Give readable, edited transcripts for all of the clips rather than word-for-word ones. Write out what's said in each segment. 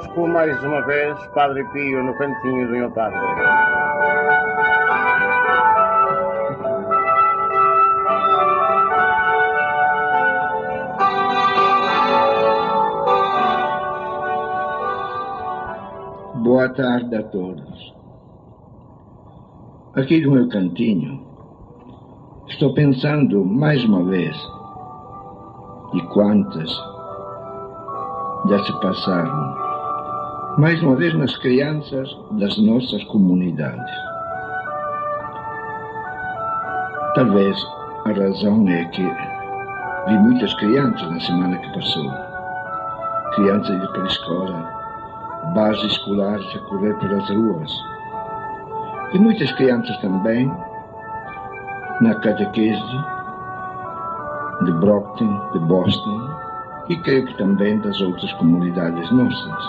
convosco mais uma vez, Padre Pio no cantinho do meu padre. Boa tarde a todos. Aqui do meu cantinho, estou pensando mais uma vez, e quantas já se passaram, mais uma vez nas crianças das nossas comunidades. Talvez a razão é que vi muitas crianças na semana que passou, crianças indo para a escola, bases escolares a correr pelas ruas, e muitas crianças também na catequese de Brockton, de Boston, e creio que também das outras comunidades nossas.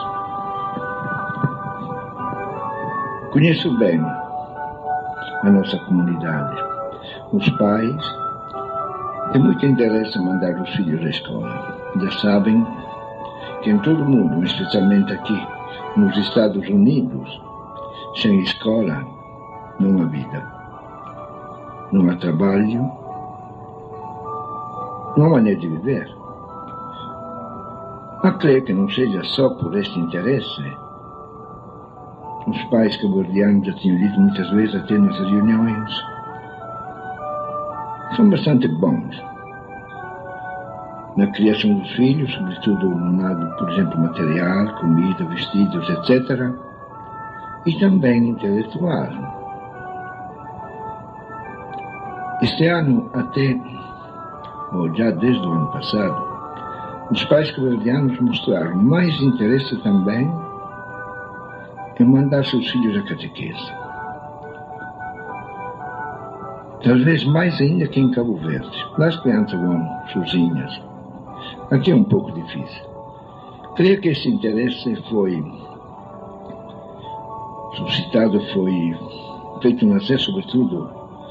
Conheço bem a nossa comunidade. Os pais têm muito interesse em mandar os filhos à escola. Já sabem que em todo o mundo, especialmente aqui nos Estados Unidos, sem escola não há vida, não há trabalho, não há maneira de viver. Mas creio que não seja só por este interesse. Os pais cabo-verdianos, já tinham dito muitas vezes até nas reuniões, são bastante bons na criação dos filhos, sobretudo no lado, por exemplo, material, comida, vestidos, etc. E também intelectual. Este ano até, ou já desde o ano passado, os pais cabo-verdianos mostraram mais interesse também em mandar seus filhos à catequese. Talvez mais ainda que em Cabo Verde. Lá as crianças vão sozinhas. Aqui é um pouco difícil. Creio que esse interesse foi suscitado, foi feito nascer sobretudo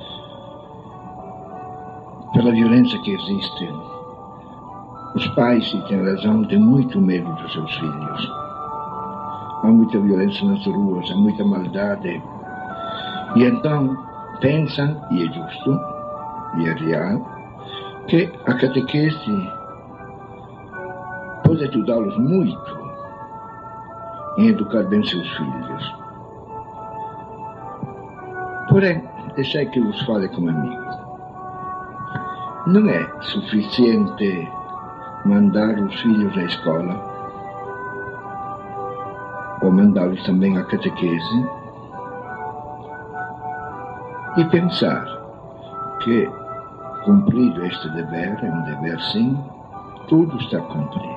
pela violência que existe. Os pais, se têm razão, têm muito medo dos seus filhos. Há muita violência nas ruas, há muita maldade. E então pensam, e é justo, e é real, que a catequese pode ajudá-los muito em educar bem seus filhos. Porém, deixei que vos fale como amigo. Não é suficiente mandar os filhos à escola ou mandá-los também à catequese e pensar que, cumprido este dever, é um dever sim, tudo está cumprido.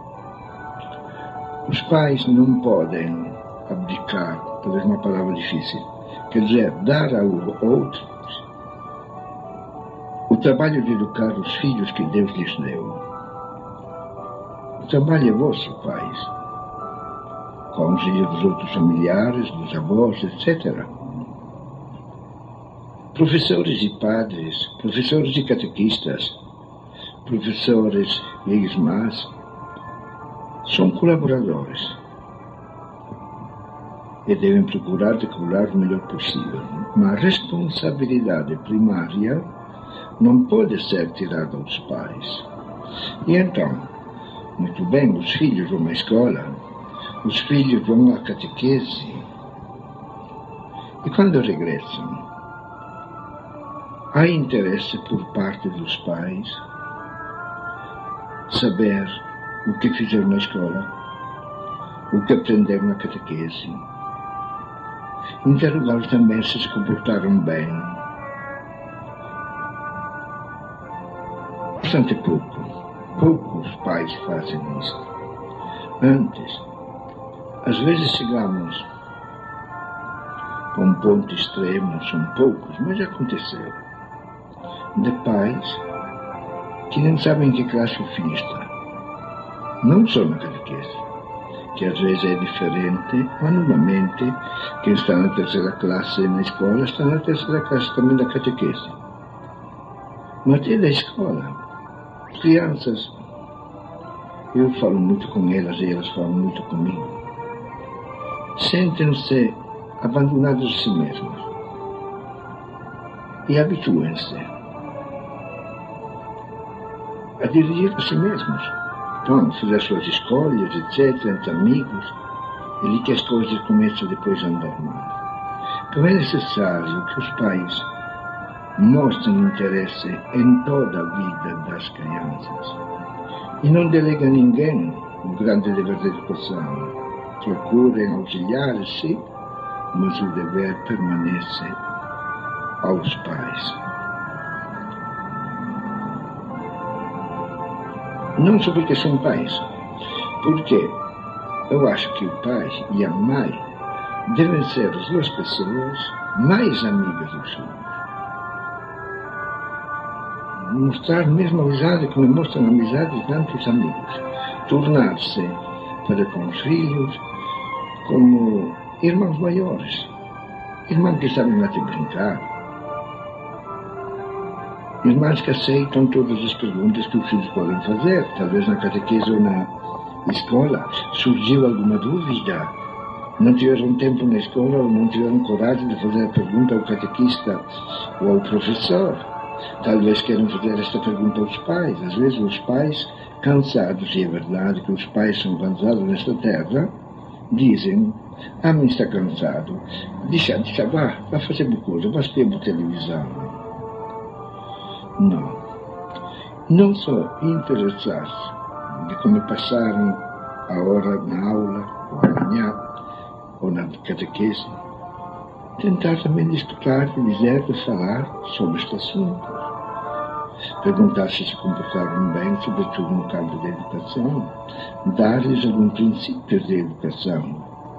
Os pais não podem abdicar, talvez uma palavra difícil, quer dizer, dar aos outros o trabalho de educar os filhos que Deus lhes deu. O trabalho é vosso, pais, com a auxílio dos outros familiares, dos avós, etc. Professores e padres, professores e catequistas, professores e irmãs, são colaboradores e devem procurar decorar o melhor possível. Mas a responsabilidade primária não pode ser tirada aos pais. E então, muito bem, os filhos vão à escola, os filhos vão à catequese, e quando regressam, há interesse por parte dos pais saber o que fizeram na escola, o que aprenderam na catequese. Interrogá-los também se comportaram bem. Bastante poucos pais fazem isso. Antes, às vezes chegamos a um ponto extremo, são poucos, mas já aconteceu, de pais que nem sabem em que classe o filho está. Não só na catequese, que às vezes é diferente, mas normalmente quem está na terceira classe na escola está na terceira classe também da catequese. Mas até da escola, crianças, eu falo muito com elas e elas falam muito comigo. sentem-se abandonados a si mesmos e habituem-se a dirigir a si mesmos. Então, fazer as suas escolhas, etc., entre amigos, e que as coisas começam depois a andar mal. Então é necessário que os pais mostrem interesse em toda a vida das crianças e não delegam a ninguém o grande dever de educação. Procurem auxiliar-se, mas o dever permanece aos pais. Não só porque são pais, porque eu acho que o pai e a mãe devem ser as duas pessoas mais amigas dos filhos. Mostrar mesmo amizade como mostram amizade tantos amigos. Tornar-se para com os filhos como irmãos maiores. Irmãos que sabem até brincar. Irmãos que aceitam todas as perguntas que os filhos podem fazer. Talvez na catequese ou na escola surgiu alguma dúvida. Não tiveram tempo na escola ou não tiveram coragem de fazer a pergunta ao catequista ou ao professor. Talvez queiram fazer esta pergunta aos pais. Às vezes os pais, cansados, e é verdade que os pais são cansados nesta terra, dizem: me está cansado, deixa, vá fazer uma coisa, vá ter televisão. Não só interessar-se de como passaram a hora na aula, ou amanhã, ou na catequese, tentar também explicar, dizer, falar sobre este assunto. Perguntar se se comportaram bem, sobretudo no campo da educação, dar-lhes alguns princípios de educação.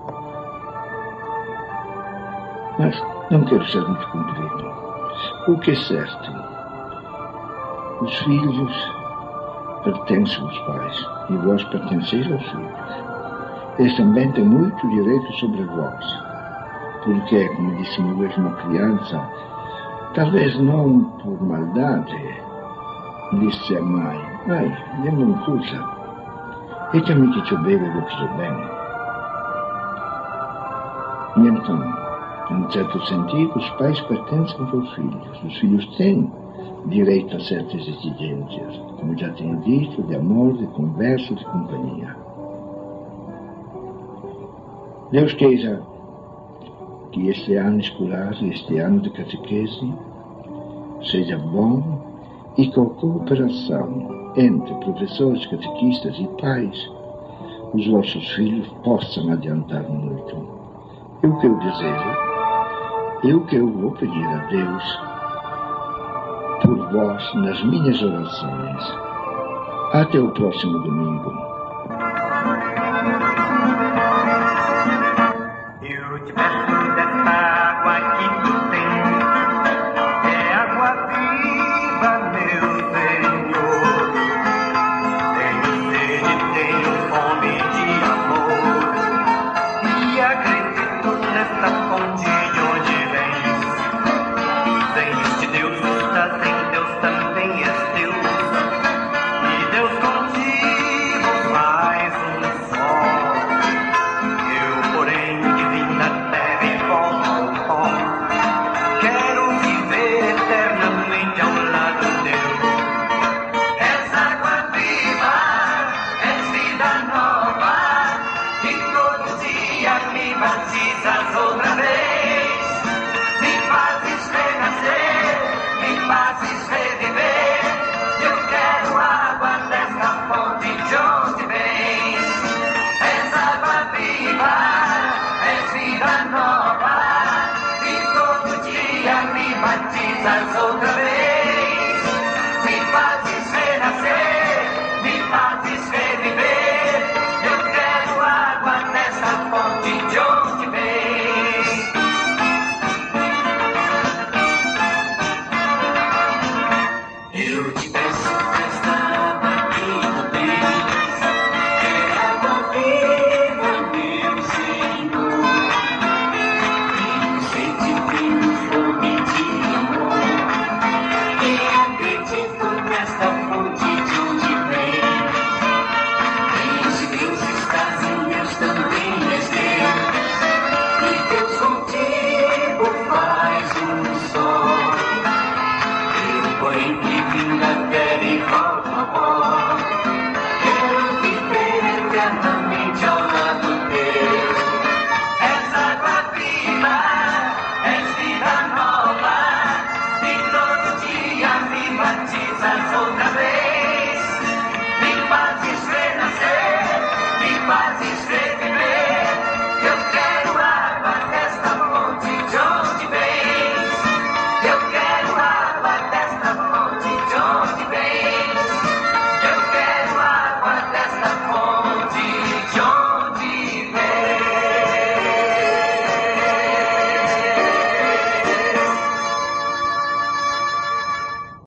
Mas não quero ser muito comprido. O que é certo, os filhos pertencem aos pais e vós pertenceis aos filhos. Eles também têm muito direito sobre vós, porque, como disse uma vez uma criança, talvez não por maldade, disse a mãe: dê-me uma coisa, e também que te bebo do que te bem. E então, em certo sentido, os pais pertencem aos filhos. Os filhos têm direito a certas exigências, como já tenho dito, de amor, de conversa, de companhia. Deus queira que este ano escolar, este ano de catequese, seja bom e com a cooperação entre professores, catequistas e pais, os vossos filhos possam adiantar muito. É o que eu desejo, é o que eu vou pedir a Deus por vós nas minhas orações. Até o próximo domingo. Eu te peço dessa água que tu tens, é água viva, meu Senhor. Tenho sede, tenho fome de amor, e acredito nessa fonte de onde vens. Sem este Deus está, sem Deus também és Deus, e Deus contigo mais um só. Eu, porém, que vim da terra e volto ao pó, quero viver eternamente ao lado teu. És água viva, és vida nova, e todo dia me batizas outra vez. Me fazes renascer, me fazes reviver. Eu quero água desta fonte de onde vens. És água viva, és vida nova, e todo dia me batizas outra vez.